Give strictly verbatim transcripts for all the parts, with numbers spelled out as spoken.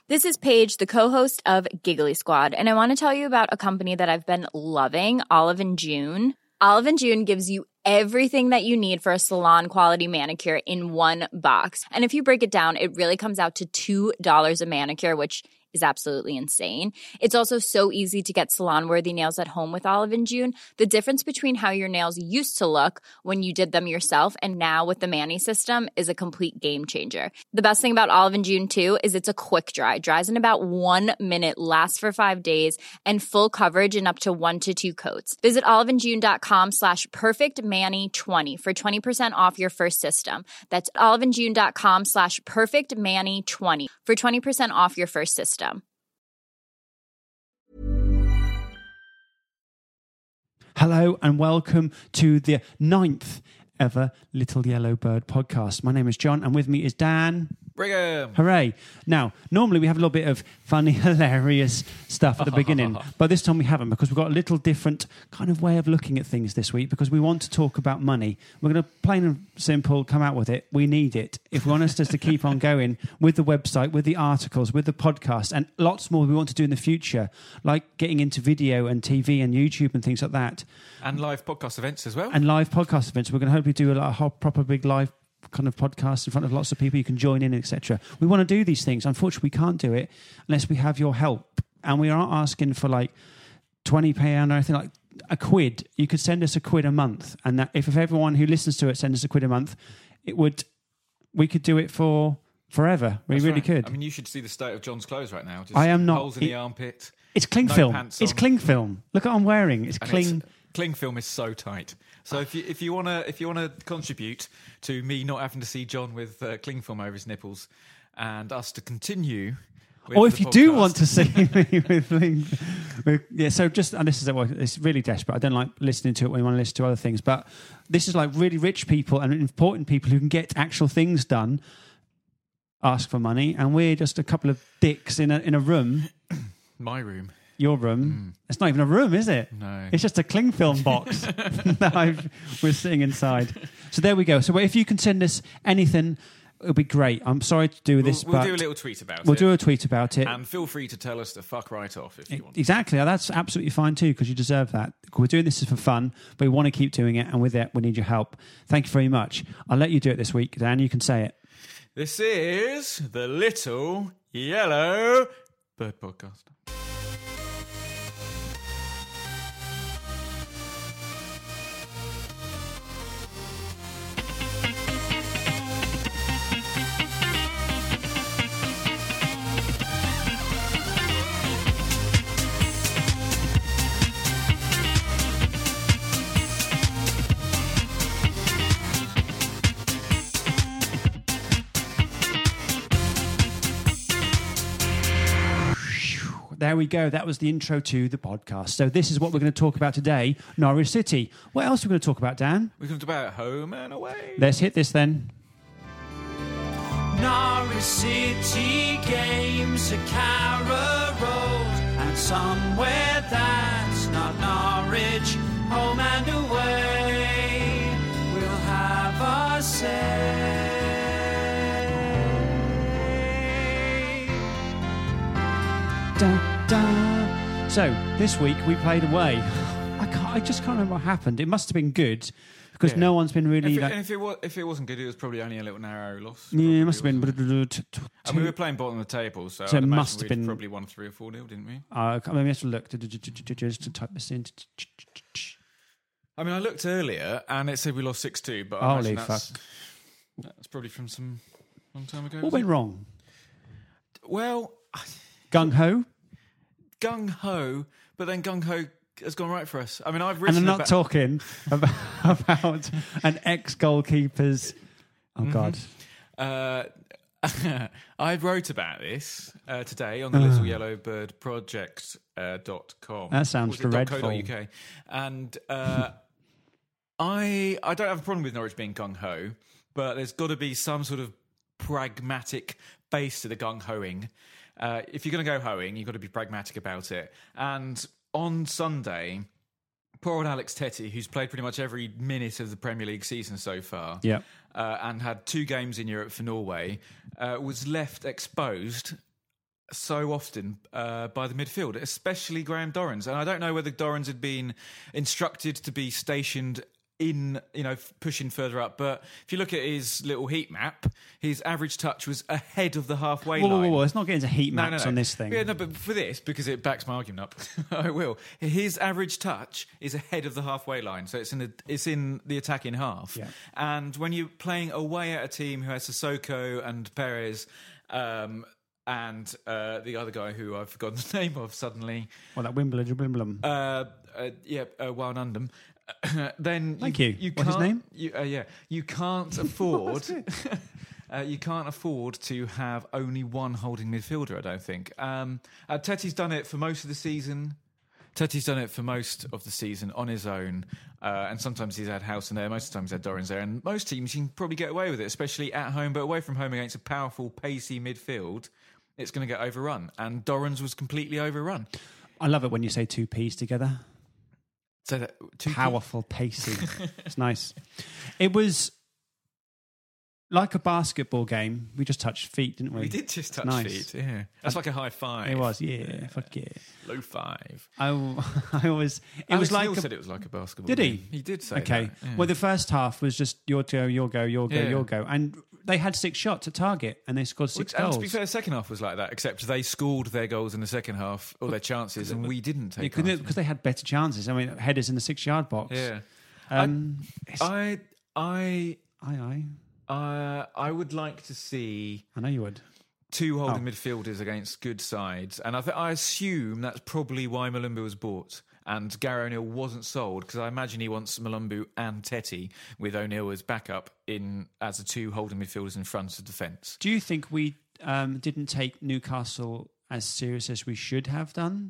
This is Paige, the co-host of Giggly Squad, and I want to tell you about a company that I've been loving, Olive and June. Olive and June gives you everything that you need for a salon-quality manicure in one box. And if you break it down, it really comes out to two dollars a manicure, which is absolutely insane. It's also so easy to get salon-worthy nails at home with Olive and June. The difference between how your nails used to look when you did them yourself and now with the Mani system is a complete game changer. The best thing about Olive and June, too, is it's a quick dry. Dries in about one minute, lasts for five days, and full coverage in up to one to two coats. Visit oliveandjune.com slash perfectmani20 for twenty percent off your first system. That's oliveandjune.com slash perfectmani20 for twenty percent off your first system. Hello and welcome to the ninth ever Little Yellow Bird podcast. My name is John and with me is Dan. Brigham. Hooray. Now, normally we have a little bit of funny, hilarious stuff at the beginning, but this time we haven't because we've got a little different kind of way of looking at things this week because we want to talk about money. We're going to plain and simple come out with it. We need it. If we want us just to keep on going with the website, with the articles, with the podcast, and lots more we want to do in the future, like getting into video and T V and YouTube and things like that. And live podcast events as well. And live podcast events. We're going to hopefully do a, a whole proper big live kind of podcast in front of lots of people you can join in, et cetera. We want to do these things. Unfortunately, we can't do it unless we have your help. And we aren't asking for like twenty pounds or anything, like a quid. You could send us a quid a month. And that if, if everyone who listens to it sends us a quid a month, it would, we could do it for forever. We That's really right. could. I mean, you should see the state of John's clothes right now. Just I am not. Holes in it, the armpit. It's cling no film. pants It's on. cling film. Look at what I'm wearing. It's And cling. It's, cling film is so tight. So if you if you want to if you want to contribute to me not having to see John with uh, cling film over his nipples and us to continue. With Or if the you do podcast. want to see me with, with, with yeah, so just and this is well, it's really desperate. I don't like listening to it when I want to listen to other things, but this is like really rich people and important people who can get actual things done. Ask for money, and we're just a couple of dicks in a in a room. My room. Your room. Mm. It's not even a room, is it? No. It's just a cling film box that I've, we're sitting inside. So there we go. So if you can send us anything, it'll be great. I'm sorry to do this, We'll, we'll but do a little tweet about we'll it. do a tweet about it. And feel free to tell us to fuck right off if you want. Exactly. That's absolutely fine too, because you deserve that. We're doing this for fun, but we want to keep doing it, and with that, we need your help. Thank you very much. I'll let you do it this week, Dan. You can say it. This is the Little Yellow Bird Podcast. There we go. That was the intro to the podcast. So this is what we're going to talk about today, Norwich City. What else are we going to talk about, Dan? We're going to talk about home and away. Let's hit this then. Norwich City games at Carrow Road, and somewhere that's not Norwich, home and away, we'll have our say. Da, da. So this week we played away. I can't, I just can't remember what happened. It must have been good because Yeah. no one's been really. If it, like, if, it was, if it wasn't good, it was probably only a little narrow loss. yeah, Probably, it must have been. wasn't it? T- t- And we were playing bottom of the table, so, So I'd it imagine must have we'd been- probably won three or four nil, didn't we? Uh, I mean, we have to look to, to, to, to, just to type this in. I mean, I looked earlier and it said we lost six two, but I Holy imagine that's, fuck. that's probably from some long time ago. What was went it? wrong? Well, Gung ho, gung ho, but then gung ho has gone right for us. I mean, I've and written I'm not about, talking about, about an ex-goalkeeper's. Oh God. Uh, I wrote about this uh, today on the Little Yellow Bird Project uh, dot com. That sounds dreadful. .co.uk. And uh, I I don't have a problem with Norwich being gung ho, but there's got to be some sort of pragmatic base to the gung hoing. Uh, if you're going to go hoeing, you've got to be pragmatic about it. And on Sunday, poor old Alex Tetty, who's played pretty much every minute of the Premier League season so far, Yeah. uh, and had two games in Europe for Norway, uh, was left exposed so often uh, by the midfield, especially Graham Dorrans. And I don't know whether Dorrans had been instructed to be stationed in, you know, f- pushing further up. But if you look at his little heat map, his average touch was ahead of the halfway Whoa, whoa, line. whoa, let's not get into heat No, maps no, no. on this thing. Yeah, no, but for this, because it backs my argument up, I will. His average touch is ahead of the halfway line, so it's in the it's in the attacking half. Yeah. And when you're playing away at a team who has Sissoko and Perez, um, and uh, the other guy who I've forgotten the name of suddenly, Well, that Wimbledon, Wimbledon. uh, uh, yeah, uh, Wijnaldum. Then Thank you, you. you What's can't, his name? You, uh, yeah, you can't afford. Uh, you can't afford to have only one holding midfielder, I don't think. Um, uh, Tetty's done it for most of the season. Tetty's done it for most of the season on his own. Uh, and sometimes he's had House in there, most of the time he's had Dorrans there. And most teams, you can probably get away with it, especially at home, but away from home against a powerful, pacey midfield, it's going to get overrun. And Dorrans was completely overrun. I love it when you say two P's together. So that, two Powerful, pacey. It's nice. It was like a basketball game. We just touched feet, didn't we? We did just touch Nice. feet, yeah. That's like a high five. It was, yeah. Fuck yeah. Low five. I, I was. It Alex was like. Neil a- said it was like a basketball Did he? game. He did say Okay. that. yeah. Well, the first half was just your go, your go, your go, Yeah. your go, and they had six shots at target, and they scored six Which, and goals. to be fair, the second half was like that, except they scored their goals in the second half, or their chances, and we didn't take because part. because they had better chances. I mean, headers in the six-yard box. Yeah. Um, I, I, aye, aye. uh, I would like to see I know you would. two holding Oh. midfielders against good sides, and I, th- I assume that's probably why Malumbu was bought. And Gary O'Neill wasn't sold because I imagine he wants Malumbu and Tetty with O'Neill as backup in as the two holding midfielders in front of defence. Do you think we um, didn't take Newcastle as serious as we should have done?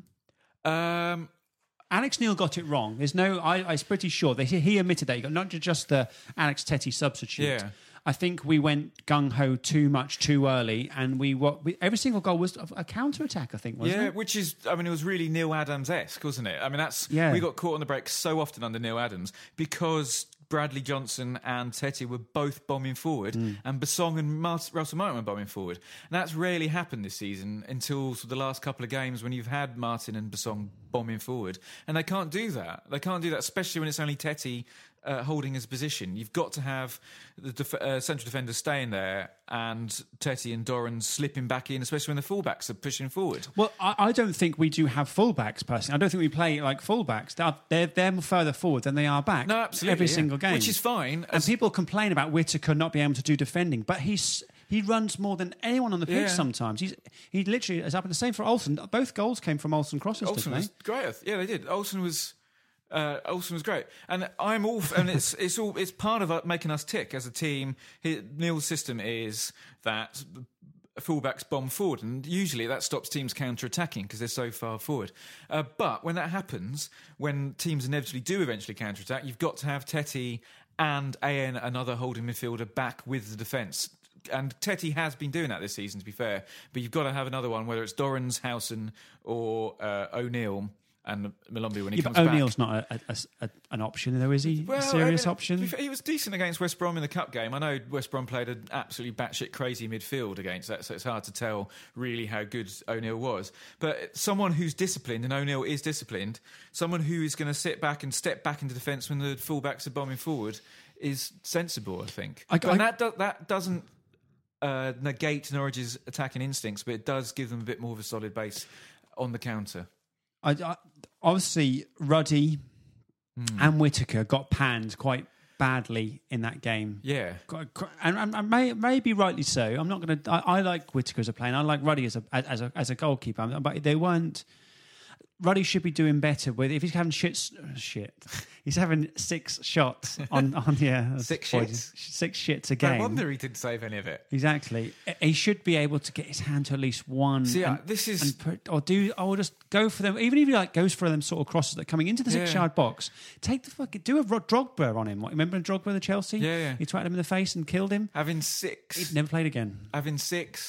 Um, Alex Neil got it wrong. There's no. I, I'm pretty sure that he, he admitted that he got not just the Alex Tetty substitute. Yeah. I think we went gung ho too much too early, and we what we, every single goal was a counter attack. I think wasn't yeah, it? which is, I mean, it was really Neil Adams-esque, wasn't it? I mean, that's Yeah. we got caught on the break so often under Neil Adams because Bradley Johnson and Tetty were both bombing forward, Mm. and Basong and Mart- Russell Martin were bombing forward. And that's rarely happened this season until sort of the last couple of games when you've had Martin and Basong bombing forward, and they can't do that. They can't do that, especially when it's only Tetty uh, holding his position. You've got to have the def- uh, central defenders staying there and Tetty and Doran slipping back in, especially when the fullbacks are pushing forward. Well, I, I don't think we do have fullbacks personally. I don't think we play like fullbacks. They're they're, they're further forward than they are back. No, absolutely, Every yeah. single game, Which is fine. And people complain about Whittaker not being able to do defending, but he's he runs more than anyone on the pitch. Yeah. Sometimes he's he literally is up. And the same for Olsen. Both goals came from Olsen crosses. Olsen didn't was they? great. Yeah, they did. Olsen was uh, Olsen was great, and I'm all. And it's it's all it's part of making us tick as a team. He, Neil's system is that fullbacks bomb forward, and usually that stops teams counter-attacking because they're so far forward. Uh, but when that happens, when teams inevitably do eventually counter-attack, you've got to have Tetty and A N, another holding midfielder, back with the defence. And Tetty has been doing that this season, to be fair. But you've got to have another one, whether it's Dorrans, Howson, or uh, O'Neill and Malumbu when he Yeah, comes but back. O'Neill's not a, a, a, an option, though, is he? Well, a serious I mean, option. to be fair, He was decent against West Brom in the cup game. I know West Brom played an absolutely batshit crazy midfield against that, so it's hard to tell really how good O'Neill was. But someone who's disciplined, and O'Neill is disciplined, someone who is going to sit back and step back into defence when the fullbacks are bombing forward is sensible, I think. I- and I- that do, that doesn't uh, negate Norwich's attacking instincts, but it does give them a bit more of a solid base on the counter. I, I, obviously, Ruddy and Whittaker got panned quite badly in that game. Yeah. Quite- quite- and, and, and may, maybe rightly so. I'm not going to. I like Whittaker as a player. And I like Ruddy as a as a as a goalkeeper. But they weren't. Ruddy should be doing better with if he's having shit. Shit, he's having six shots on on yeah Six boy, shits? six shits a No game. wonder he didn't save any of it. Exactly. He should be able to get his hand to at least one. See, and, uh, this is- and put, or do or just go for them. Even if he like goes for them sort of crosses that are coming into the six Yeah. yard box. Take the fucking do a Rod Drogba on him. What, remember Drogba the Chelsea? Yeah, yeah. He twatted him in the face and killed him. Having six. He'd never played again. having six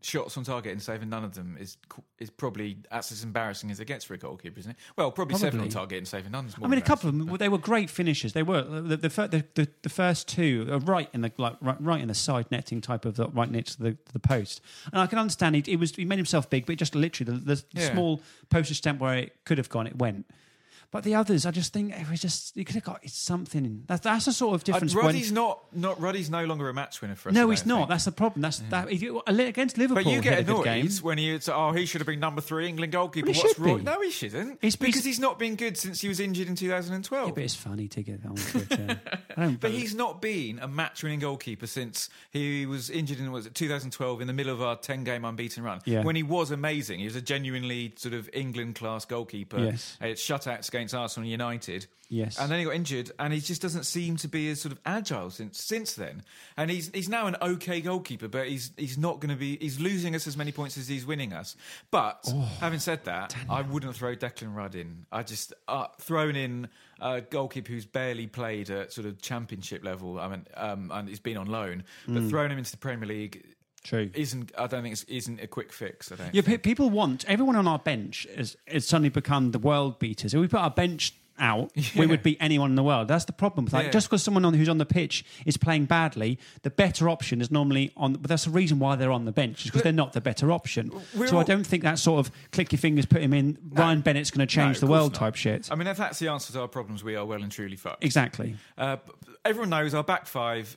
shots on target and saving none of them is is probably that's as embarrassing as it gets for a goalkeeper, isn't it? Well, probably, probably. seven on target and saving none is more. I mean, a couple of them, they were great finishes. They were the the, the, the, the first two are right in the like right, right in the side netting type of the, right next to the, to the post. And I can understand he, he was he made himself big, but just literally the, the Yeah. small postage stamp where it could have gone, it went. But the others, I just think it was just you could have got it's something. That's that's a sort of difference. Uh, Ruddy's when, not not Ruddy's no longer a match winner for us. no, I he's don't not. think. That's the problem. That's that if you, against Liverpool. But you he get had a good annoyed game. when he oh he should have been number three England goalkeeper. Well, he What's should wrong? be. No, he shouldn't. It's because because- he's not been good since he was injured in two thousand twelve. Yeah, but it's funny to get on Twitter. I don't. But he's not been a match-winning goalkeeper since he was injured in was it two thousand twelve in the middle of our ten-game unbeaten run. Yeah. When he was amazing, he was a genuinely sort of England-class goalkeeper. Yes. He had shutouts against Arsenal and United. Yes. And then he got injured, and he just doesn't seem to be as sort of agile since since then. And he's he's now an okay goalkeeper, but he's he's not going to be. He's losing us as many points as he's winning us. But Oh, having said that, I wouldn't throw Declan Rudd in. I just uh, throwing in a goalkeeper who's barely played at sort of championship level. I mean, um, and he's been on loan, but Mm. throwing him into the Premier League. True. Isn't I don't think it's isn't a quick fix. I don't. Yeah, think. pe- people want everyone on our bench has, has suddenly become the world beaters. If we put our bench out, we would beat anyone in the world. That's the problem. Like Yeah. just because someone on, who's on the pitch is playing badly, the better option is normally on. But that's the reason why they're on the bench, is because they're not the better option. We're So I all- don't think that sort of click your fingers, put him in. Ryan Bennett's going to No, change of the course world not. type shit. I mean, if that's the answer to our problems, we are well and truly fucked. Exactly. Uh, b- everyone knows our back five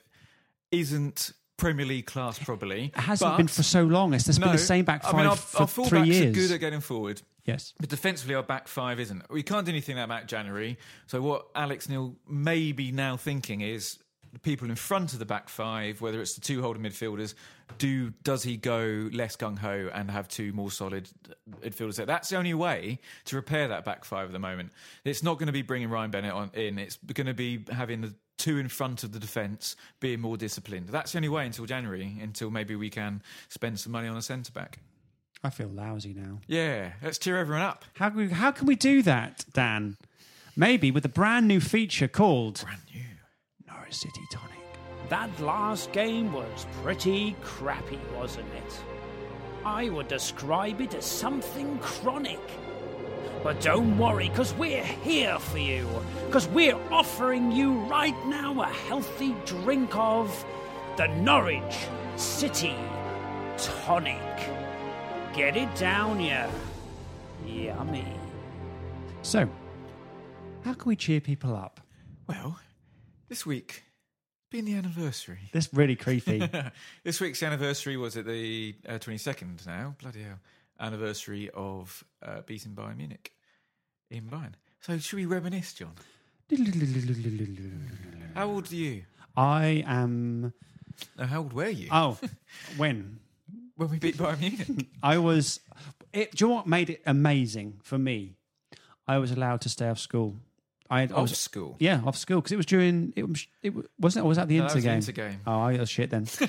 isn't Premier League class, probably. It hasn't but been for so long. It's just no, been the same back five I mean, our, for our three fullbacks years. are good at getting forward. Yes. But defensively, our back five isn't. We can't do anything about January. So what Alex Neil may be now thinking is the people in front of the back five, whether it's the two holding midfielders, do does he go less gung-ho and have two more solid midfielders there? That's the only way to repair that back five at the moment. It's not going to be bringing Ryan Bennett on in. It's going to be having the two in front of the defence being more disciplined. That's the only way until January, until maybe we can spend some money on a centre-back. I feel lousy now. Yeah, let's cheer everyone up. How can we, how can we do that, Dan? Maybe with a brand new feature called Brand new. Norwich City Tonic. That last game was pretty crappy, wasn't it? I would describe it as something chronic. But don't worry, because we're here for you. Because we're offering you right now a healthy drink of the Norwich City Tonic. Get it down, yeah. Yummy. So, how can we cheer people up? Well, this week being the anniversary. This really creepy. This week's anniversary was at the uh, twenty-second now. Bloody hell. Anniversary of uh, beating Bayern Munich in Bayern. So should we reminisce, John? How old are you? I am. No, how old were you Oh, when? when we beat Bayern Munich? I was. It, do you know what made it amazing for me? I was allowed to stay off school. I, I Off was, school. yeah, off school because it was during. It was. It was- wasn't. It, or was that the No, Inter that was the game? Inter game. Oh, I was shit then.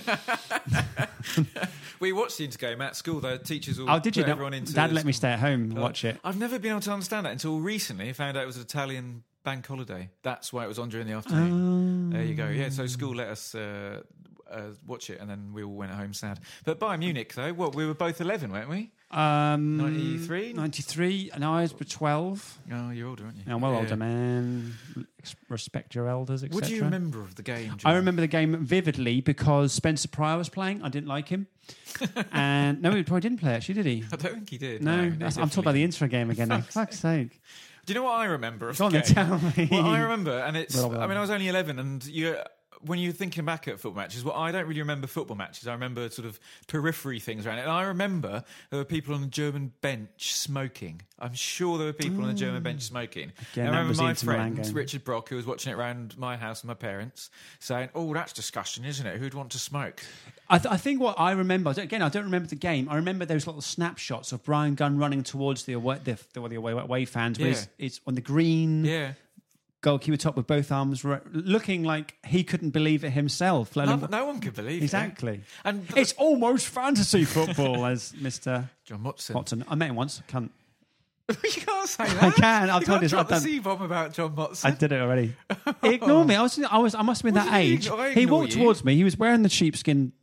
We watched the Inter game at school. The teachers all Oh, did you? put No, everyone into Dad the let me school stay at home and club. watch it. I've never been able to understand that until recently. I found out it was an Italian bank holiday. That's why it was on during the afternoon. There you go. Yeah, so school let us uh, uh, watch it, and then we all went home sad. But Bayern Munich, though, what we were both eleven, weren't we? Um, ninety-three? ninety-three, and I was twelve. Oh, you're older, aren't you? Yeah, I'm well Yeah. older, man. Respect your elders, et cetera. What do you remember of the game, John? I remember the game vividly because Spencer Pryor was playing. I didn't like him. And no, he probably didn't play, actually, did he? I don't think he did. No, he that's, I'm talking definitely about the Inter game again. Now. Fuck's sake. Do you know what I remember of Go on the then, game? tell me. Well, I remember, and it's. Blah, blah, blah. I mean, I was only eleven, and you. When you're thinking back at football matches, well, I don't really remember football matches. I remember sort of periphery things around it. And I remember there were people on the German bench smoking. I'm sure there were people on the German bench smoking. Again, I that remember was the my Inter Milan friend, game. Richard Brock, who was watching it around my house with my parents, saying, "Oh, that's disgusting, isn't it? Who'd want to smoke?" I, th- I think what I remember, again, I don't remember the game. I remember those little snapshots of Brian Gunn running towards the away, the, the, the away, away fans. Where Yeah. it's, it's on the green. Yeah. Goalkeeper top with both arms, re- looking like he couldn't believe it himself. let No, alone- no one could believe exactly. it. And It's almost fantasy football, as Mister John Motson. Watson. I met him once. Cunt. You can't say that. I can. I've you told can't you. drop I've the done. C-bomb about John Motson. I did it already. He ignored me. I was. I was. I must have been What that do you mean age. ignore- I He ignore walked you? towards me. He was wearing the sheepskin h-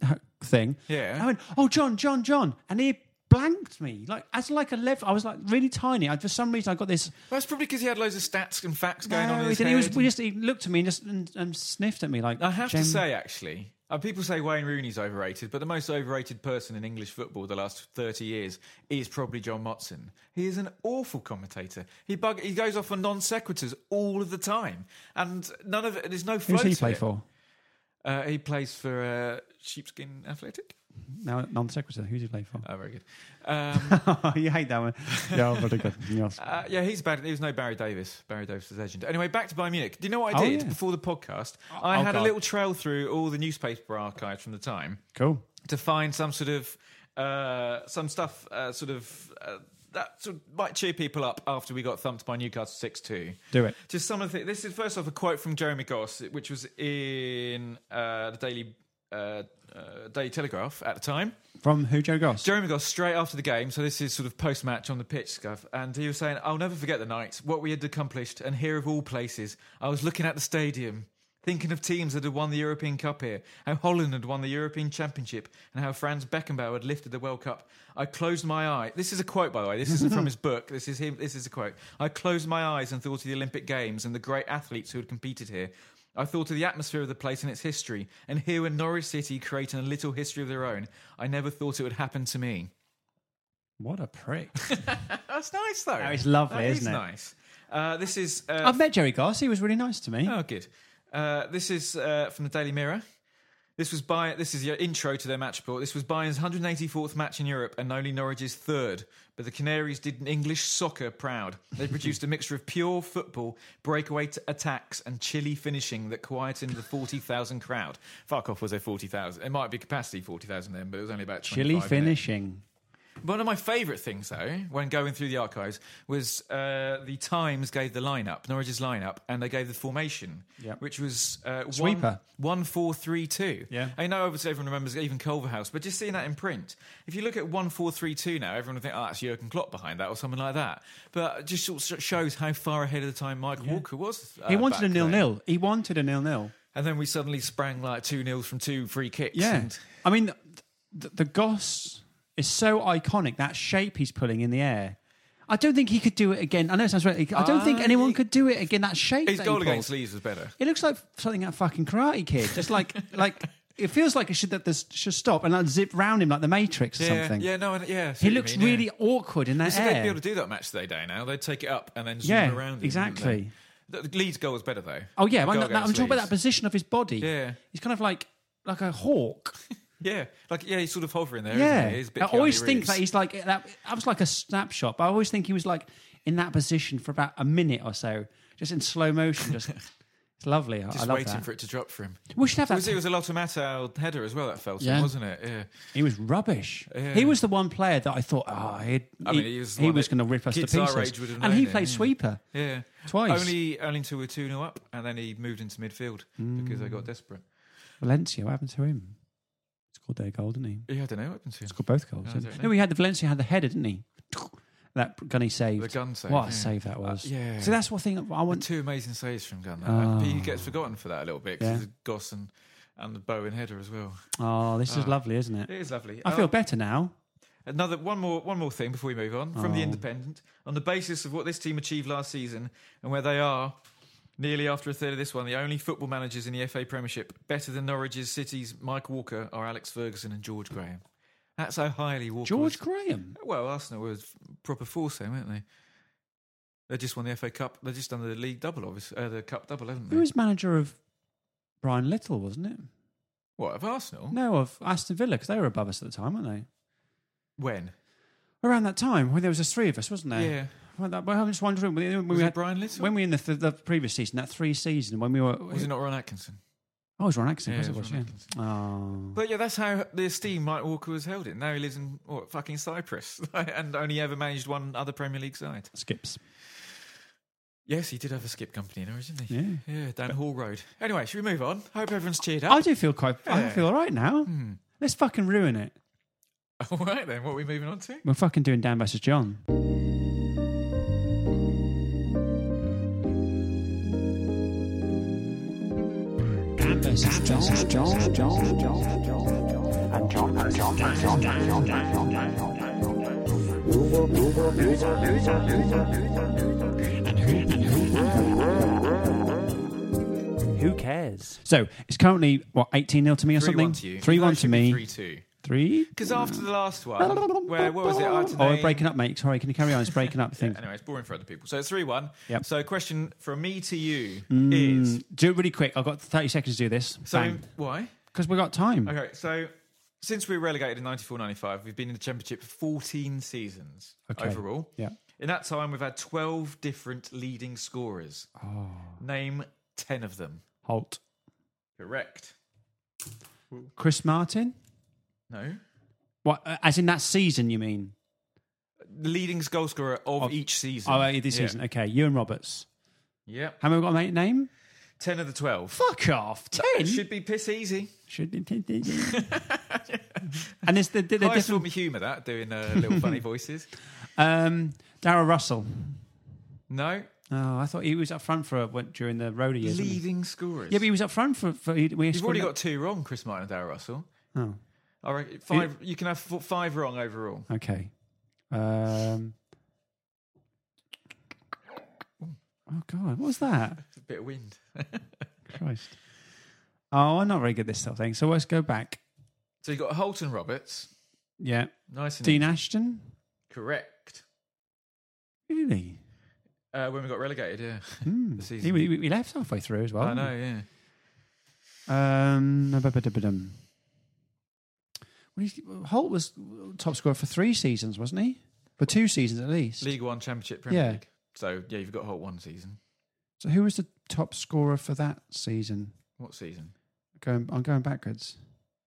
thing. Yeah. I went, oh, John, John, John. And he blanked me. Like, as like a left, I was like really tiny. I, for some reason, I got this. That's probably because he had loads of stats and facts going no, on in he his didn't. head. He, was, we just, he looked at me and just and, and sniffed at me like. I have Jem- to say, actually, uh, people say Wayne Rooney's overrated, but the most overrated person in English football the last thirty years is probably John Motson. He is an awful commentator. He bug, he goes off on non sequiturs all of the time, and none of it. There's no flow. Who's he to play it. for? Uh, he plays for uh, Sheepskin Athletic. No, non-secretary. Who's he play for? Oh, very good. Um, You hate that one. Yeah, very good. Yes. uh, yeah, he's bad. There was no Barry Davis. Barry Davis is a legend. Anyway, back to Bayern Munich. Do you know what I Oh, did yeah. before the podcast? I oh, had God. a little trail through all the newspaper archives from the time Cool. to find some sort of uh, some stuff, uh, sort of uh, that sort of might cheer people up after we got thumped by Newcastle six two. Do it. Just some of the. This is first off a quote from Jeremy Goss, which was in uh, the Daily uh, uh, Daily Telegraph at the time. From who, Joe Goss? Jeremy Goss straight after the game, so this is sort of post-match on the pitch stuff, and he was saying, I'll never forget the night, what we had accomplished, and here of all places, I was looking at the stadium, thinking of teams that had won the European Cup here, how Holland had won the European Championship, and how Franz Beckenbauer had lifted the World Cup. I closed my eye. This is a quote, by the way. This isn't from his book. This is him. This is a quote. I closed my eyes and thought of the Olympic Games and the great athletes who had competed here. I thought of the atmosphere of the place and its history, and here were Norwich City creating a little history of their own. I never thought it would happen to me. What a prick. That's nice, though. Oh, it's lovely, That is isn't it? nice. Uh, this is... Uh, I've met Jerry Goss. He was really nice to me. Oh, good. Uh, this is uh, from the Daily Mirror. This was Bayern, This is your intro to their match report. This was Bayern's one hundred eighty-fourth match in Europe and only Norwich's third. But the Canaries did English soccer proud. They produced a mixture of pure football, breakaway t- attacks, and chilly finishing that quietened the forty thousand crowd. Fuck off, was there forty thousand? It might be capacity forty thousand then, but it was only about twenty-five. Chilly minutes. finishing. One of my favourite things, though, when going through the archives, was uh, the Times gave the lineup, Norwich's lineup, and they gave the formation, Yep. which was uh, Sweeper. one, one four three two. Yeah. I know obviously everyone remembers even Culverhouse, but just seeing that in print, if you look at one four three two now, everyone will think, oh, that's Jurgen Klopp behind that or something like that. But it just sort of shows how far ahead of the time Mike Walker was. Uh, He wanted a back then. nil-nil. He wanted a nil-nil. And then we suddenly sprang like two nils from two free kicks. Yeah. And I mean, the, the Goss is so iconic, that shape he's pulling in the air. I don't think he could do it again. I know it sounds right. I don't think Uh, anyone he- could do it again, that shape his that goal he against pulled. Leeds was better. It looks like something out of fucking Karate Kid. Just like, like it feels like it should, that this should stop and like zip round him like the Matrix or Yeah, something. yeah, no, yeah. I see He what you looks mean, yeah. really awkward in that So they'd be air. able to do that match today day now. They'd take it up and then zoom Yeah, around it. exactly. The the Leeds goal was better though. Oh yeah, The well, goal no, I'm against talking about that Leeds. position of his body. Yeah. He's kind of like like a hawk. Yeah, like yeah, he's sort of hovering there. Yeah, isn't he? He's a bit I always Keanu think Reeves. that he's like that. That was like a snapshot, but I always think he was like in that position for about a minute or so, just in slow motion. Just it's lovely. I, just I love waiting that. for it to drop for him. We should have It that. was, it was a Lotta Matthau header as well that fell to Yeah. him, wasn't it? Yeah. He was rubbish. Yeah. He was the one player that I thought, oh, he'd, I he, mean, he was the he one was that going to rip us to kids our pieces. age would have And known he him, played yeah. sweeper Yeah. twice. Only only until we're two nil up, and then he moved into midfield because they got desperate. Valencia, what happened to him? He scored their goal, didn't he? Yeah, I don't know what happened to him. Scored both goals. I didn't don't he? know. No, he had the Valencia had the header, didn't he? That gun he saved. The gun save. What a yeah. save that was. Uh, yeah. So that's one thing I want. Two amazing saves from Gunn. Oh. He gets forgotten for that a little bit because Yeah. Goss and, and the Bowen header as well. Oh, this is Oh. lovely, isn't it? It is lovely. I feel Uh, better now. Another one more one more thing before we move on from the Oh. Independent on the basis of what this team achieved last season and where they are nearly after a third of this one. The only football managers in the F A Premiership better than Norwich's City's Mike Walker are Alex Ferguson and George Graham. That's how highly Walker. George was. Graham. Well, Arsenal was proper force, then, weren't they? They just won the F A Cup. They just done the league double, obviously, uh, the cup double, haven't they? He was manager of Brian Little, wasn't it? What of Arsenal? No, of Aston Villa, because they were above us at the time, weren't they? When? Around that time, when there was just three of us, wasn't there? Yeah. Well, that, well, I'm just wondering when, when Was we it had, Brian Little? when we were in the, th- the previous season, that three season, when we were. Was it not Ron Atkinson? Oh, it was Ron Atkinson. Yeah, was it it was was, Ron yeah. Oh. But yeah, that's how the esteem Mike Walker was held in. Now he lives in what, fucking Cyprus and only ever managed one other Premier League side. Skips. Yes, he did have a skip company in there, didn't he? Yeah. Yeah, down Hall Road. Anyway, should we move on? Hope everyone's cheered up. I do feel quite. I Yeah. feel all right now. Hmm. Let's fucking ruin it. All right then, what are we moving on to? We're fucking doing Dan versus John. Dan versus John, John, John, John, John. And Who cares? So it's currently what eighteen nil to me or three something. one to you. Three No, it one should to be me. Three two. Three. Because after the last one, where what was it? I had to Oh, we're name- breaking up, mate. Sorry, can you carry on? It's breaking up. Thing. Anyway, it's boring for other people. So it's three one. Yep. So question from me to you Mm, is... do it really quick. I've got thirty seconds to do this. So why? Because we've got time. Okay, so since we were relegated in ninety-four ninety-five, we've been in the Championship for fourteen seasons Okay. overall. Yeah. In that time, we've had twelve different leading scorers. Oh. Name ten of them. Halt. Correct. Chris Martin. No. What? uh, As in that season? You mean? The leading goal scorer of, Of- each season. Oh, uh, this Yeah. season. Okay. Ewan Roberts. Yep. How many have we got? Mate, name? ten of the twelve. Fuck off. Ten. It should be piss easy. Should. And there's the, the, the Highest different. form of humour, that, doing uh, little funny voices. Um, Darryl Russell. No. Oh, I thought he was up front for went during the Rhoda years. wasn't he? Leading scorers. Yeah, but he was up front for. for he, we You've scored already that- got two wrong, Chris Martin and Darryl Russell. Oh, All right, five. You can have f- five wrong overall. okay. Um. Oh God, what was that? It's a bit of wind. Christ. Oh, I'm not very good at this stuff thing. So let's go back. So you got Holton Roberts. Yeah, Nice and Dean easy. Ashton. Correct. Really? Uh, when we got relegated, yeah. Hmm. The He, season. we, we left halfway through as well. I know, yeah. Um, ba-ba-da-ba-dum. Well, he's- Holt was top scorer for three seasons, wasn't he? For two seasons at least. League One, Championship, Premier Yeah. League. So yeah, you've got Holt one season. So who was the top scorer for that season? What season? Going, I'm going backwards.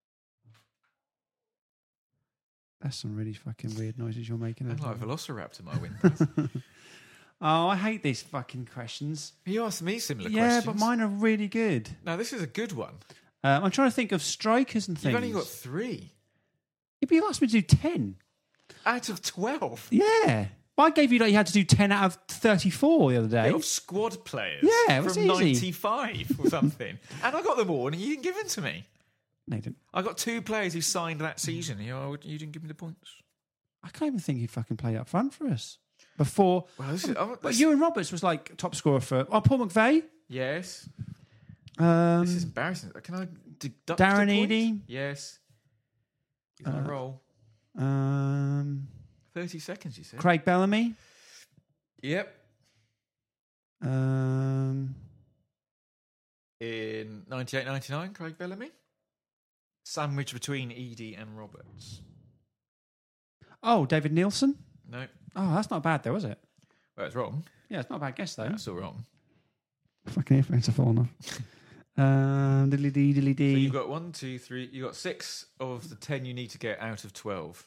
That's some really fucking weird noises you're making. I'm as like a well. velociraptor, my windows. Oh, I hate these fucking questions. You asked me similar Yeah, questions. but mine are really good. No, this is a good one. Um, I'm trying to think of strikers and things. You've only got three Yeah, but you asked me to do ten. out of twelve. Yeah. Well, I gave you like you had to do ten out of thirty-four the other day. Of squad players. Yeah, it was from easy. ninety-five or something. And I got them all, and you didn't give them to me. No, you didn't. I got two players who signed that season. You know, you didn't give me the points. I can't even think he fucking played up front for us before. Well, this is, oh, But this- Ewan Roberts was like top scorer for. Oh, Paul McVeigh. yes. Um, This is embarrassing. Can I deduct Darren a point? Eadie? Yes. He's on a Uh, roll. um, thirty seconds, you said? Craig Bellamy. Yep. Um, In ninety-eight ninety-nine, Craig Bellamy. Sandwich between Eadie and Roberts. oh, David Nielsen. No. Oh, that's not bad though, is it? Well, it's wrong. Yeah, it's not a bad guess though. That's all wrong. Fucking earphones are falling off. um, diddly dee, diddly So dee. you've got one, two, three. You've got six of the ten you need to get out of twelve.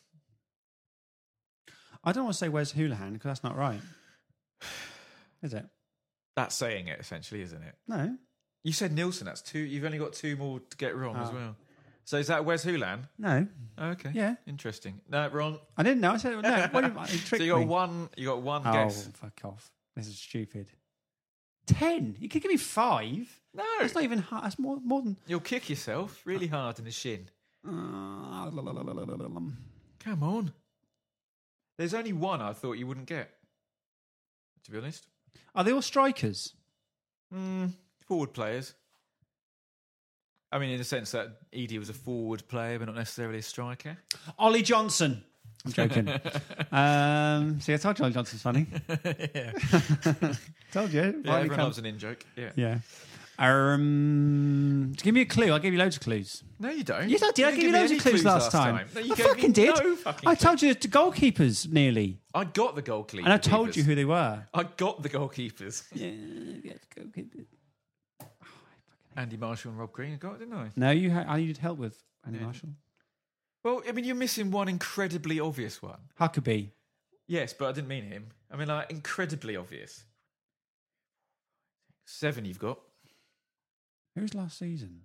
I don't want to say where's Houlihan because that's not right. Is it? That's saying it, essentially, isn't it? No. You said Nielsen. That's two. You've only got two more to get wrong as Oh. well. So is that Wes Houlihan? No. Oh, okay. Yeah. Interesting. No, wrong. I didn't know. I said no. What did I, it So tricked you got me. one. You got one Oh, guess. fuck off. This is stupid. Ten? You could give me five. No, That's not even hard. That's more, more than. you'll kick yourself really hard in the shin. Uh, Come on. There's only one I thought you wouldn't get. To be honest, are they all strikers? mm, forward players. I mean, in the sense that Edie was a forward player, but not necessarily a striker. Ollie Johnson. I'm joking. um, see, I told you Ollie Johnson's funny. yeah, Told you. yeah Finally everyone come- loves an in joke. Yeah. Yeah. Um, to give me a clue, I gave you loads of clues. No, you don't. Yes, I did. I didn't gave you me loads any of clues last time. No, you I gave me fucking did. no fucking I clues. told you the goalkeepers nearly, I got the goalkeepers. and I told you who they were. I got the goalkeepers. Yeah, yes, goalkeepers. Andy Marshall and Rob Green. I got it, didn't I? No, you. Ha- I needed help with Andy Yeah. Marshall. Well, I mean, you're missing one incredibly obvious one. Huckabee. Yes, but I didn't mean him. I mean, like, incredibly obvious. Seven you've got. Who was last season?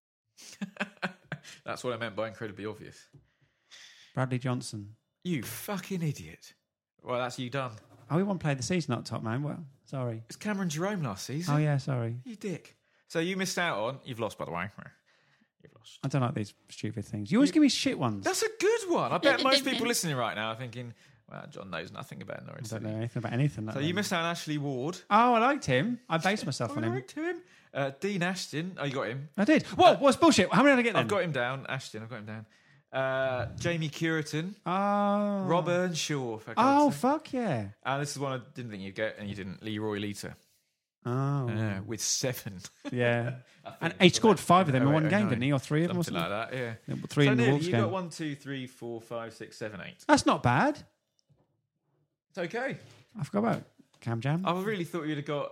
That's what I meant by incredibly obvious. Bradley Johnson. You fucking idiot. Well, that's you done. Oh, we won play the season up top, man. Well, sorry. It's Cameron Jerome last season. Oh yeah, sorry. You dick. So you missed out on, you've lost by the way, You've lost. I don't like these stupid things. You always give me shit ones. That's a good one. I bet most people listening right now are thinking, well, John knows nothing about Norwich I don't City. know anything about anything. Like So that. you missed out on Ashley Ward. Oh, I liked him. I based myself Oh, on you him. liked him. Uh, Dean Ashton. Oh, you got him. I did. Whoa, what's bullshit? How many did I get then? I've got him down. Ashton, I've got him down. Uh, Jamie Curriton. Oh. Rob Earnshaw. For Oh, God's sake. fuck yeah. And this is one I didn't think you'd get, and you didn't. Leroy Lita. Oh. Uh, with seven. Yeah. I think And he scored about five of them in oh eight, one oh game, nine. didn't he? Or three of them? Something Or like that, yeah. Yeah, Three so in the nearly, Wolves you game. got one, two, three, four, five, six, seven, eight. That's not bad. It's okay. I forgot about Cam Jam. I really thought you'd have got.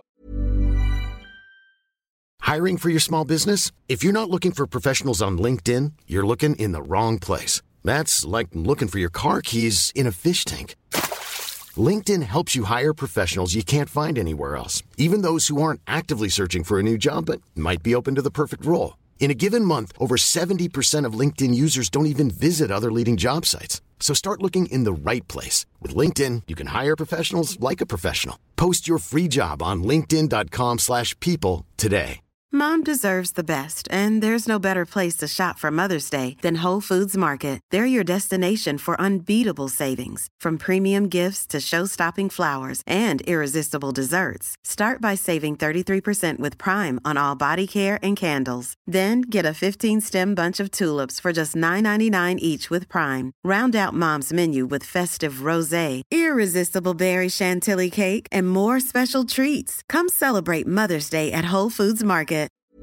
Hiring for your small business? If you're not looking for professionals on LinkedIn, you're looking in the wrong place. That's like looking for your car keys in a fish tank. LinkedIn helps you hire professionals you can't find anywhere else, even those who aren't actively searching for a new job but might be open to the perfect role. In a given month, over seventy percent of LinkedIn users don't even visit other leading job sites. So start looking in the right place. With LinkedIn, you can hire professionals like a professional. Post your free job on linkedin.com slash people today. Mom deserves the best, and there's no better place to shop for Mother's Day than Whole Foods Market. They're your destination for unbeatable savings, from premium gifts to show-stopping flowers and irresistible desserts. Start by saving thirty-three percent with Prime on all body care and candles. Then get a fifteen-stem bunch of tulips for just nine ninety-nine each with Prime. Round out Mom's menu with festive rosé, irresistible berry chantilly cake, and more special treats. Come celebrate Mother's Day at Whole Foods Market.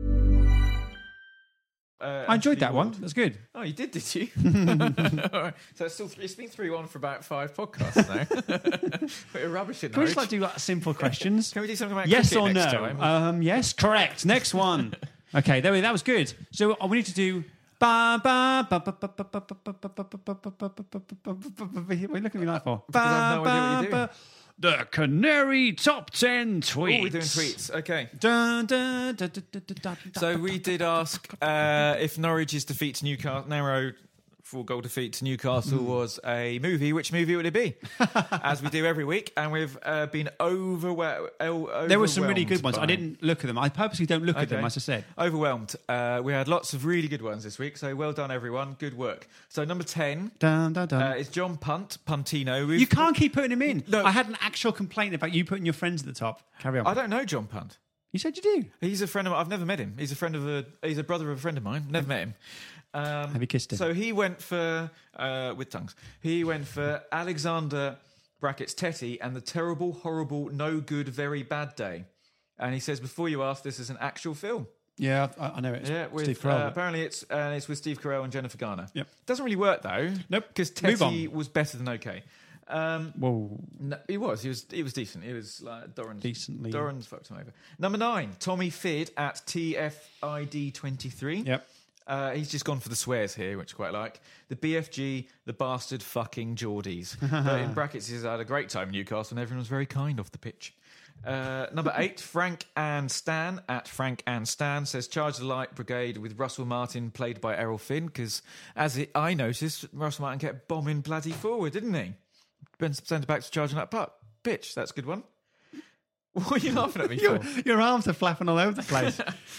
Uh, I enjoyed Ashley that Ward. one. That's good. Oh, you did, did you? All right. So it's still three, it's been three one for about five podcasts now. We're rubbish at Can we just Norwich. like do like simple questions? Can we do something about Yes cricket or no? next time? Um, yes, correct. Next one. Okay, there we. That was good. So uh, we need to do. Ba, ba, ba, ba, ba, ba, ba, ba, ba, ba, ba, ba, ba, ba, ba, ba, ba. What are you looking at me like for? Because I have no idea what you're doing. The Canary Top ten Oh, Tweets. we're doing tweets. Okay. Dun, dun, dun, dun, dun, dun, dun, So we did ask uh, if Norwich's defeat to Newcastle, narrow four-goal defeat to Newcastle was a movie. Which movie would it be? As we do every week, and we've uh, been overwhelmed. There were some really good ones. I didn't look at them. I purposely don't look at them, Okay. as I said. Overwhelmed. Uh, we had lots of really good ones this week, so well done, everyone. Good work. So number ten Dun, dun, dun. uh, is John Punt, Puntino. We've- You can't keep putting him in. No. I had an actual complaint about you putting your friends at the top. Carry on. I don't know John Punt. You said you do. He's a friend of mine. I've never met him. He's a friend of a. He's a brother of a friend of mine. Never met him. Um, Have you kissed him? So he went for uh, with tongues. He went for Alexander brackets Tetty and the terrible, horrible, no good, very bad day. And he says, before you ask, this is an actual film. Yeah, I, I know it. Yeah, with, Steve Carell. uh, apparently it's uh, it's with Steve Carell and Jennifer Garner. Yep. Doesn't really work though. Nope. Because Move Tetty on. was better than okay. Um, Whoa. no, he was. He was. He was decent. He was like Doran's. Decently. Doran's fucked him over. Number nine, Tommy Fid at T F I D twenty-three. Yep. Uh, he's just gone for the swears here, which I quite like. The B F G, the bastard fucking Geordies. But in brackets, he's had a great time in Newcastle and everyone was very kind off the pitch. Uh, number eight, Frank and Stan at Frank and Stan says, charge the light brigade with Russell Martin played by Errol Finn, because as it, I noticed, Russell Martin kept bombing bloody forward, didn't he? Ben centre backs charging that puck. Bitch, that's a good one. What are you laughing at me Your, for? your arms are flapping all over the place.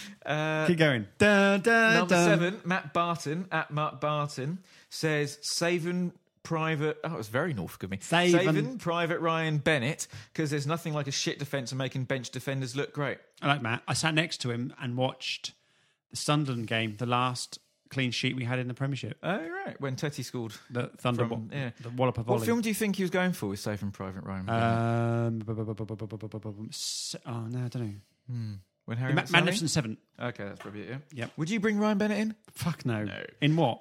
Uh, Keep going. Dun, dun, Number dun. seven, Matt Barton at Matt Barton says, saving Private. Oh, it was very Norfolk of me. Saving. Saving Private Ryan Bennett, because there's nothing like a shit defence and making bench defenders look great. I like Matt. I sat next to him and watched the Sunderland game, the last clean sheet we had in the Premiership. Oh, right. When Tetty scored. The Thunder, From- yeah. the Wallop of Volley. What film do you think he was going for with Saving Private Ryan Bennett? Um, bu- bu- bu- bu- bu- bu- bu- bu- bu- bu- s- oh no, I don't know. when Harry Ma- Met Sally? Magnificent Seven. Okay, that's probably it, yeah. Yep. Would you bring Ryan Bennett in? Fuck no. No. In what?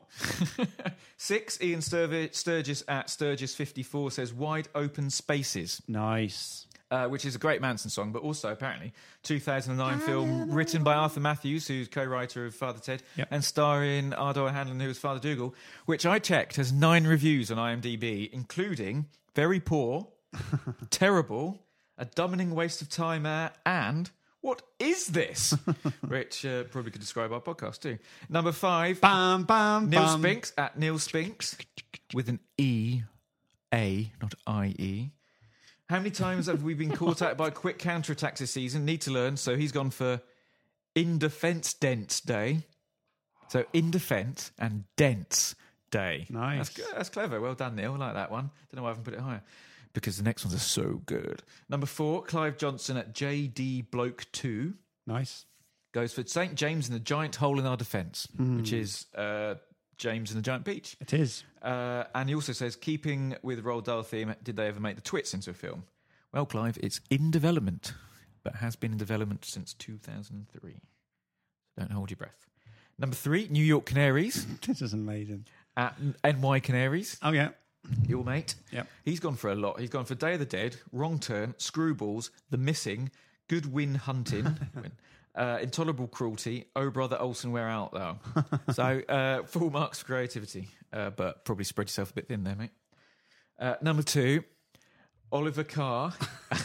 Six, Ian Sturvi- Sturgis at Sturgis fifty-four says, wide open spaces. Nice. Uh, which is a great Manson song, but also apparently two thousand nine film written by Arthur Matthews, who's co-writer of Father Ted, Yep. and starring Ardor Hanlon, who was Father Dougal, which I checked has nine reviews on IMDb, including very poor, terrible, a dumbing waste of time, uh, and what is this? which uh, probably could describe our podcast too. Number five, Bam, bam, Neil bam. Spinks at Neil Spinks with an E, A, not I E. How many times have we been caught out by quick counterattacks this season? Need to learn. So he's gone for In Defence Dents Day. So in defence and dense day. Nice. That's good. That's clever. Well done, Neil. I like that one. Don't know why I haven't put it higher. Because the next ones are so good. Number four, Clive Johnson at J D Bloke two. Nice. Goes for Saint James and the Giant Hole in Our Defence, Mm. which is uh, James and the Giant Peach. It is. Uh, and he also says, keeping with Roald Dahl theme, did they ever make the Twits into a film? Well, Clive, it's in development, but has been in development since two thousand three. Don't hold your breath. Number three, New York Canaries This is amazing. at N Y Canaries. Oh, yeah. Your mate. Yep. He's gone for a lot. He's gone for Day of the Dead, Wrong Turn, Screwballs, The Missing, Good Win Hunting, uh, Intolerable Cruelty, Oh Brother Olsen, Where Art Thou? So uh, full marks for creativity, uh, but probably spread yourself a bit thin there, mate. Uh, number two, Oliver Carr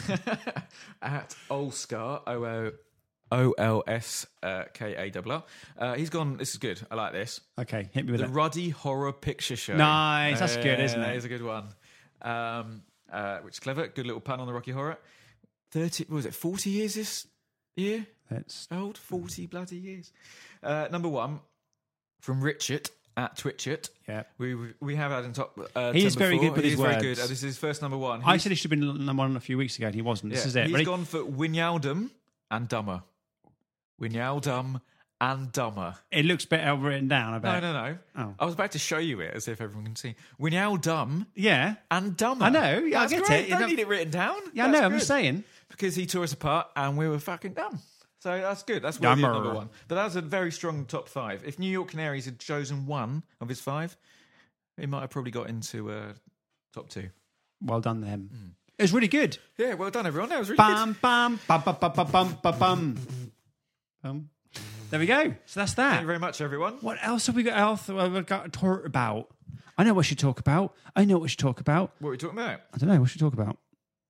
at Olscar, O O O L S K A R R. Uh, he's gone, this is good, I like this. Okay, hit me with The it. Ruddy Horror Picture Show. Nice, that's good, isn't it? That is a good one. Um, uh, which is clever. Good little pun on the Rocky Horror. thirty, what was it, forty years this year? That's Old? forty bloody years. Uh, number one, from Richard at Twitchit. Yeah. We we have had in top uh, He is ten very before. good with he his is very words. good. Uh, this is his first number one. I He's- said he should have been number one a few weeks ago, and he wasn't. This yeah, is it. He's Ready? gone for Winyaldum and Dumber. Winyaldum and Dumber. It looks better written down, I No, bet. no, no. Oh. I was about to show you it as if everyone can see. Winyaldum Yeah. and Dumber. I know, yeah, I That's get great. it. You don't You know- need it written down. Yeah, I That's know, I'm good. just saying. Because he tore us apart and we were fucking dumb. So that's good. That's worthy of Dumber. number one. But that was a very strong top five. If New York Canaries had chosen one of his five, he might have probably got into uh, top two. Well done, them. Hmm. It was really good. Yeah, well done, everyone. That was really Bam, bam, bam, bam, bam, bam, bam, bam. Bum. There we go. So that's good. Thank that. you very much, everyone. What else have we got? Else have we got to talk about? I know what we should talk about. I know what we should talk about. What are we talking about? I don't know. What should we talk about?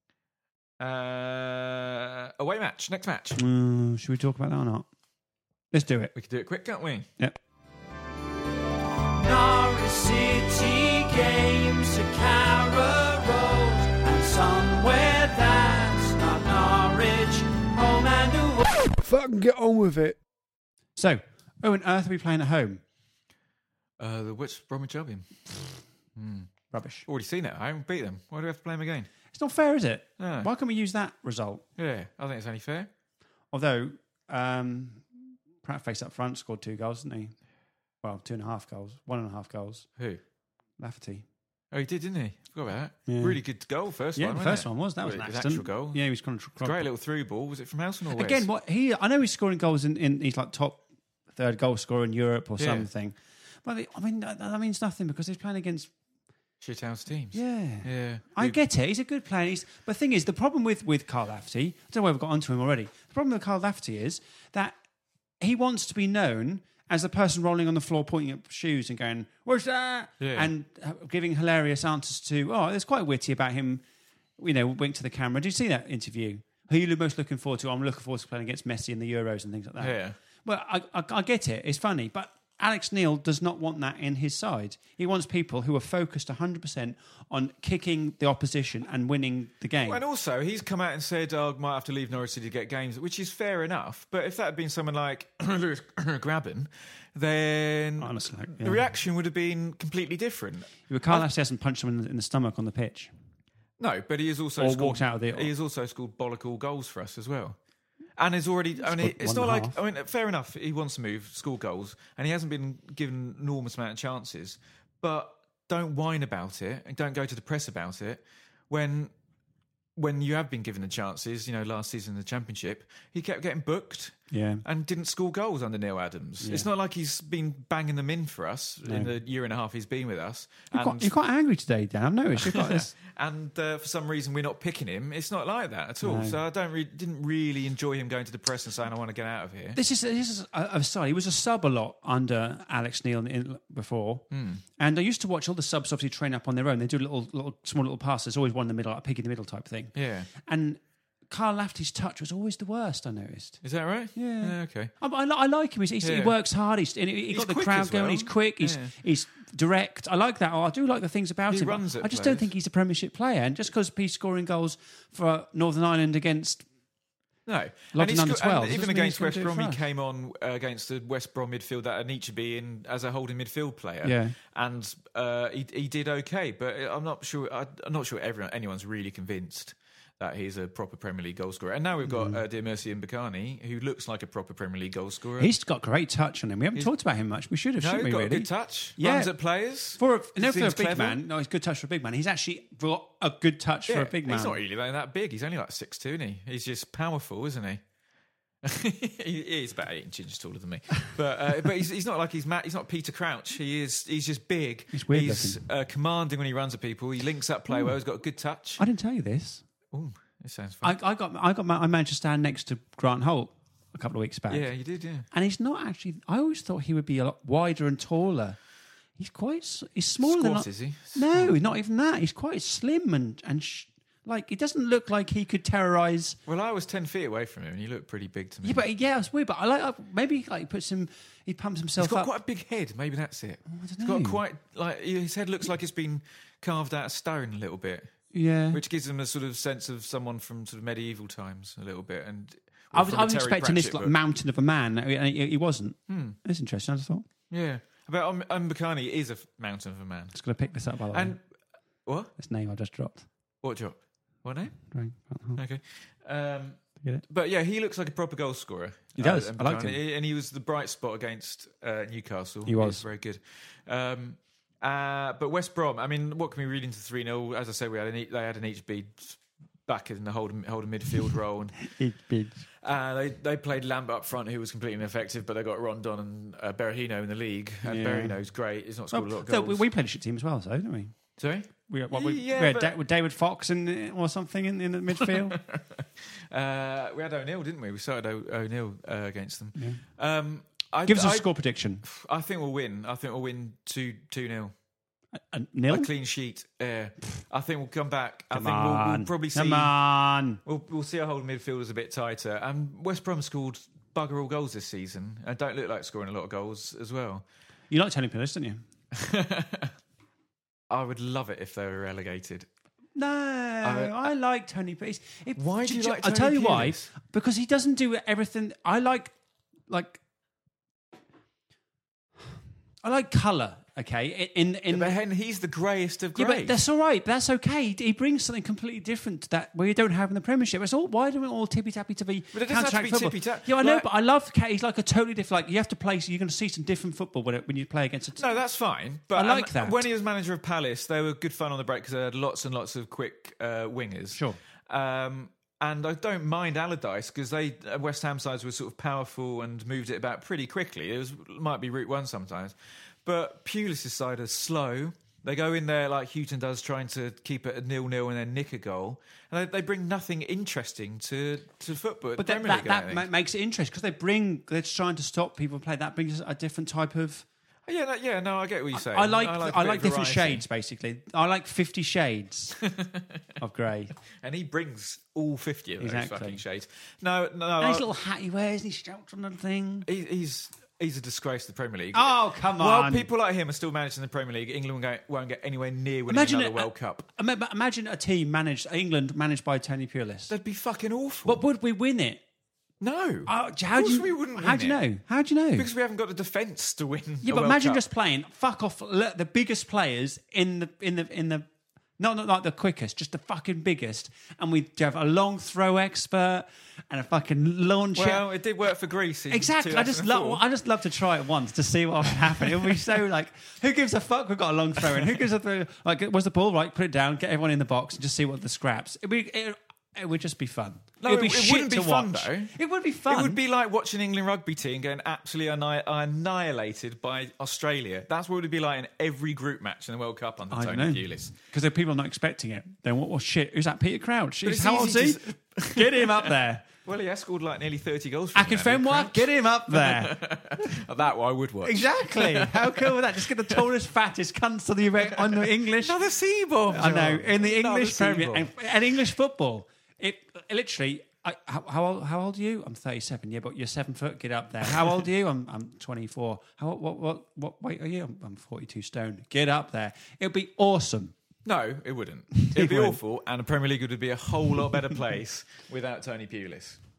Uh, away match. Next match. Mm, should we talk about that or not? Let's do it. We could do it quick, can't we? Yep. Norwich City games to Carrow Road, and somewhere that's not Norwich, home and away. Fucking get on with it. So, who on earth are we playing at home? Uh, the West Bromwich Albion. Rubbish. Already seen it. I haven't beat them. Why do we have to play them again? It's not fair, is it? No. Why can't we use that result? Yeah, I think it's only fair. Although, um, Pratt face up front scored two goals, didn't he? Well, two and a half goals. One and a half goals. Who? Lafferty. Oh, he did, didn't he? Forgot about that. Yeah. Really good goal, first Yeah, one. the wasn't first it? one was. That was an Well, his accident. actual goal. Yeah, he was contra- Great little through ball. Was it from Houghton or West? Again, what he I know he's scoring goals in, in he's like top third goal scorer in Europe or Yeah. something. But I mean that, that means nothing because he's playing against Shithouse teams. yeah. Yeah. I We- get it. He's a good player. He's, but the thing is, the problem with with Carl Lafferty, I don't know why we've got onto him already. The problem with Carl Lafferty is that he wants to be known as the person rolling on the floor, pointing at shoes and going, "Where's that?" Yeah. and uh, giving hilarious answers to. Oh, it's quite witty about him. You know, wink to the camera. Did you see that interview? Who are you most looking forward to? I'm looking forward to playing against Messi in the Euros and things like that. Yeah. Well, I, I, I get it. It's funny, but Alex Neil does not want that in his side. He wants people who are focused one hundred percent on kicking the opposition and winning the game. And also, he's come out and said, oh, I might have to leave Norwich City to get games, which is fair enough. But if that had been someone like Lewis Graben, then Honestly, the yeah. reaction would have been completely different. But Carl Lafferty hasn't punched someone in the, in the stomach on the pitch. No, but he has also Or scored, walked out of the- He has also scored bollockal goals for us as well. And has already. I mean, Scored it's one not and a like. half. I mean, fair enough. He wants to move, score goals, and he hasn't been given enormous amount of chances. But don't whine about it, and don't go to the press about it. When, when you have been given the chances, you know, last season in the Championship, he kept getting booked. Yeah. And didn't score goals under Neil Adams. It's not like he's been banging them in for us in the year and a half he's been with us. You're, And- quite, you're quite angry today, Dan. I've noticed. You've got this. and uh, for some reason we're not picking him. It's not like that at all. No. So I don't re- didn't really enjoy him going to the press and saying I want to get out of here. This is this is a, a side. He was a sub a lot under Alex Neil in, before, and I used to watch all the subs obviously train up on their own. They do little, little small little passes, always one in the middle, like a pig in the middle type thing. Yeah, And Carl Lafferty's touch was always the worst. I noticed. is that right? Yeah. okay. I, I, li- I like him. He's, he's, He Yeah. works hard. He's, and he, he He's got the quick crowd as well. going. He's quick. He's Yeah. he's direct. I like that. Oh, I do like the things about He him. runs at I just don't players. think he's a Premiership player. And just because he's scoring goals for Northern Ireland against No. Logged he in under sco- and twelve. even Doesn't mean he's against gonna West do it Brom, for he us. came on uh, against the West Brom midfield that Anichebe in as a holding midfield player. Yeah. And uh, he he did okay, but I'm not sure. I'm not sure everyone anyone's really convinced that he's a proper Premier League goalscorer. And now we've got uh, Dear Mercy Mbakani, who looks like a proper Premier League goalscorer. He's got great touch on him. We haven't He's- talked about him much. We should have, no, shouldn't we, got really? a good touch. Yeah. Runs at players. For a, no, for a Seems big clever. man. No, he's good touch for a big man. He's actually got a good touch Yeah, for a big man. He's not really that big. He's only like six two, isn't he? He's just powerful, isn't he? he he's about eight inches taller than me, but uh, but he's, he's not like he's Matt. He's not Peter Crouch. He is. He's just big. He's weird He's uh, commanding when he runs at people. He links up play well. He's got a good touch. I didn't tell you this. Ooh, it sounds fun. I, I got I got my, I managed to stand next to Grant Holt a couple of weeks back. Yeah, you did. Yeah. And he's not actually. I always thought he would be a lot wider and taller. He's quite. s- He's smaller Squat, than. is he? No, not even that. He's quite slim and and sh- like it doesn't look like he could terrorize. Well, I was ten feet away from him, and he looked pretty big to me. Yeah, but yeah, it's weird. But I like uh, maybe like he puts him. He pumps he's himself got up. quite a big head. Maybe that's it. I don't He's got know. quite like his head looks like it's been carved out of stone a little bit, yeah. which gives him a sort of sense of someone from sort of medieval times a little bit. And I was, from I a was Terry expecting this Pratchett like book. mountain of a man, and he, he wasn't. Hmm. That's interesting. I just thought Yeah, but um, Mbakani is a f- mountain of a man. just going to pick this up by the way. And what? This name I just dropped. What job? What name? Right. Okay. Um, Get it? but yeah, he looks like a proper goal scorer. He does. Uh, I liked Mbakani. And he was the bright spot against uh, Newcastle. He was. very good. Um, uh, but West Brom, I mean, what can we read into three nil? As I say, we had an e- they had an each beat back in the holding, holding midfield role. And Uh, they they played Lambert up front, who was completely ineffective, but they got Rondon and uh, Berahino in the league. And Yeah. Berahino's great. He's not scored Well, a lot of so goals. we, we played a shit team as well, so didn't we? Sorry? We, what, we, Yeah, we had but- Da- with David Fox in, or something in, in the midfield. Uh, we had O'Neill, didn't we? We started o- O'Neill uh, against them. Yeah. Um, I, Give us a I, score prediction. I think we'll win. I think we'll win two two nil. A, a nil? A clean sheet. Yeah. I think we'll come back. I Come think we'll, on. we'll probably see. Come on. We'll, we'll see our holding midfielders a bit tighter. And West Brom scored bugger all goals this season, and don't look like scoring a lot of goals as well. You like Tony Pulis, didn't you? I would love it if they were relegated. No, I, like Tony Pulis. It- Why do you like I'll tell Tony you why. Pulis? Because he doesn't do everything. I like, like, I like colour. Okay, in in. But Hen, he's the greyest of Yeah, greys. but that's all right. That's okay. He brings something completely different to that where you don't have in the Premiership. It's all why do we all tippy tappy to be? But it doesn't have to counteract be football? tippy-tap. Yeah, I know, Like- but I love. He's like a totally different. Like you have to play. So you're going to see some different football when it, when you play against a. T- No, that's fine. But I like um, that. When he was manager of Palace, they were good fun on the break because they had lots and lots of quick uh, wingers. Sure. Um, and I don't mind Allardyce because they uh, West Ham sides were sort of powerful and moved it about pretty quickly. It was might be route one sometimes, but Pulis' side are slow. They go in there like Houghton does, trying to keep it a nil-nil and then nick a goal. And they, they bring nothing interesting to, to football. but the that, Premier that, League, I that think. ma- makes it interesting because they bring. They're trying to stop people playing. That brings a different type of. Yeah, no, yeah, no, I get what you're saying. I like I I like, like, a bit of different variety. shades. Basically, I like Fifty Shades of grey. And he brings all fifty of those Exactly. fucking shades. No, no, And his I- little hat he wears, and he shouts on the thing. he, he's he's a disgrace to the Premier League. Oh, come Well, on. people like him are still managing the Premier League. England won't, go, won't get anywhere near winning Imagine another it- World Cup. Ima- Imagine a team managed England managed by Tony Pulis. That'd be fucking awful. But would we win it? No. Oh, of how course do you, we wouldn't How win do you it. know? How do you know? Because we haven't got the defence to win. yeah, a but World imagine Cup. just playing fuck off le- the biggest players in the in the in the not not like the quickest, just the fucking biggest, and we have a long throw expert and a fucking launch. Well, it did work for Greece. In Exactly. I just love. I just love to try it once to see what would happen. It would be so like, who gives a fuck? We've got a long throw in. Who gives a throw? Like, where's the ball? Right, put it down. Get everyone in the box and just see what the scraps. It would. It, it would just be fun. No, It'd be it- it shit wouldn't be to fun, watch. though. It would be fun. It would be like watching England rugby team getting absolutely anni- annihilated by Australia. That's what it would be like in every group match in the World Cup under I don't Tony know. Pulis. Because if people are not expecting it, then what? Well, shit. Who's that? Peter Crouch. But He's, it's how old is he? easy Get him up there. Well, he has scored like nearly thirty goals for Akin Fenwa, get him up there. That I would watch. Exactly. How cool was that? Just get the tallest, fattest cunts on the on the English. Another C-bomb. I know in the Another English Premier C-bomb. and, and English football. It literally. I, how, how old? How old are you? I'm thirty-seven. Yeah, but you're seven foot. Get up there. How old are you? I'm I'm twenty-four. How what what what weight are you? I'm, I'm forty-two stone. Get up there. It'll be awesome. No, it wouldn't. It'd be wouldn't. awful, and the Premier League would be a whole lot better place without Tony Pulis.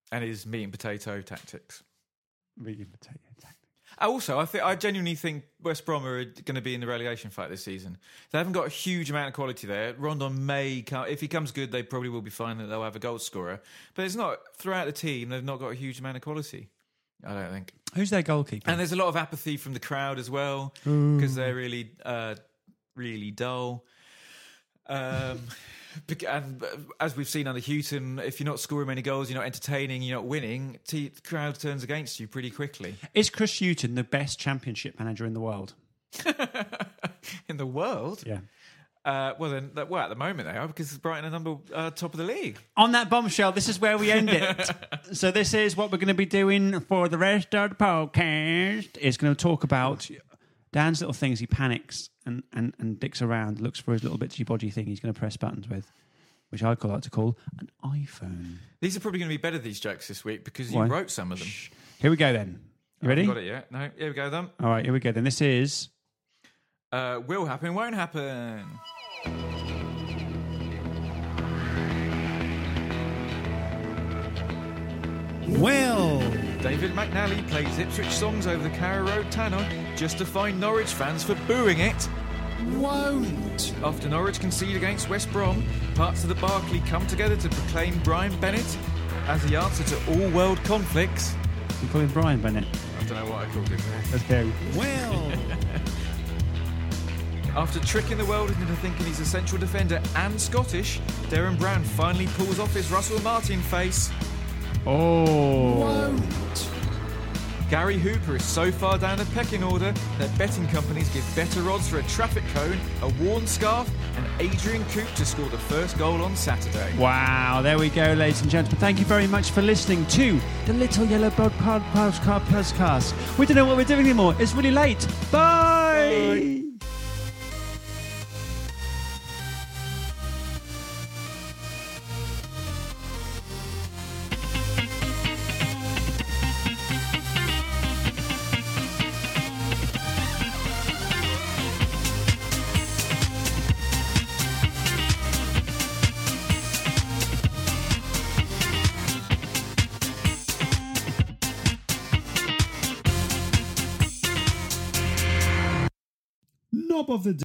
and his meat and potato tactics. Meat and potato tactics. Also, I think I genuinely think West Brom are going to be in the relegation fight this season. They haven't got a huge amount of quality there. Rondon may come, if he comes good, they probably will be fine that they'll have a goal scorer. But it's not throughout the team. They've not got a huge amount of quality. I don't think. Who's their goalkeeper? And there's a lot of apathy from the crowd as well because they're really, uh, really dull. Um, and as we've seen under Houghton, if you're not scoring many goals, you're not entertaining, you're not winning, the crowd turns against you pretty quickly. Is Chris Houghton the best Championship manager in the world? In the world? Yeah. Uh, well, then, well, at the moment they are because Brighton are number uh, top of the league. On that bombshell, this is where we end it. So this is what we're going to be doing for the rest of the podcast. It's going to talk about Dan's little things. He panics and, and, and dicks around, looks for his little bitsy-bodgy thing he's going to press buttons with, which I like to call an iPhone. These are probably going to be better, these jokes, this week because Why? you wrote some of them. Shh. Here we go then. You ready? I haven't got it yet. No, here we go then. All right, here we go then. This is... Uh, will happen, won't happen. Well... David McNally plays Ipswich songs over the Carrow Road Tannoy just to find Norwich fans for booing it. Won't. After Norwich concede against West Brom, parts of the Barclay come together to proclaim Brian Bennett as the answer to all world conflicts. You call him Brian Bennett? I don't know what I called him. Let's go. Well... After tricking the world into thinking he's a central defender and Scottish, Darren Brown finally pulls off his Russell Martin face. Oh. Won't. Gary Hooper is so far down the pecking order that betting companies give better odds for a traffic cone, a worn scarf, and Adrian Coop to score the first goal on Saturday. Wow, there we go, ladies and gentlemen. Thank you very much for listening to the Little Yellow Bird Podcast podcast. We don't know what we're doing anymore. It's really late. Bye. Bye. Of the day.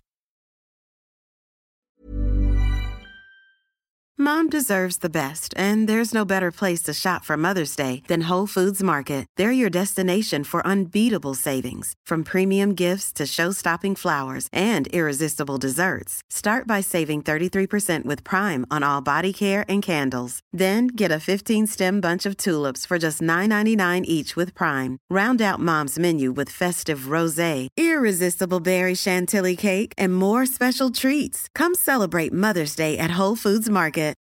Mom deserves the best, and there's no better place to shop for Mother's Day than Whole Foods Market. They're your destination for unbeatable savings, from premium gifts to show-stopping flowers and irresistible desserts. Start by saving thirty-three percent with Prime on all body care and candles. Then get a fifteen-stem bunch of tulips for just nine ninety-nine each with Prime. Round out Mom's menu with festive rosé, irresistible berry chantilly cake, and more special treats. Come celebrate Mother's Day at Whole Foods Market.